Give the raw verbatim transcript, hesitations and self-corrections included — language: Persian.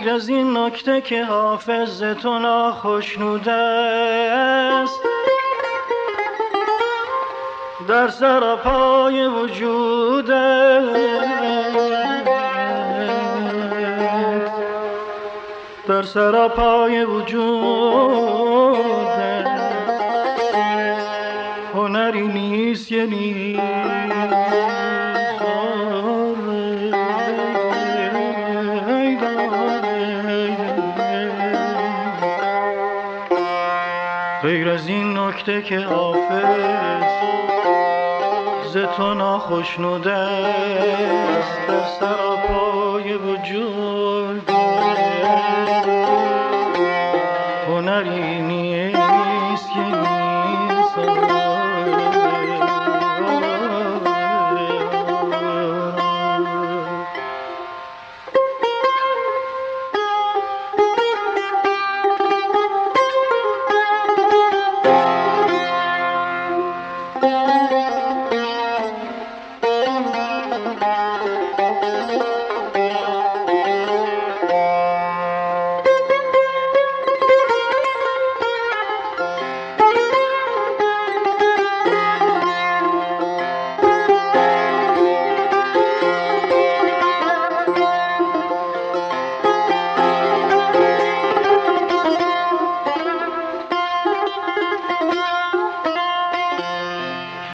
غیر از این نکته که حافظ تو ناخشنوده است، در سراپای وجودت، در سراپای وجودت هنری نیست یه نیست غیر از این نکته که حافظ ز تو ناخشنوده است، در سراپای وجود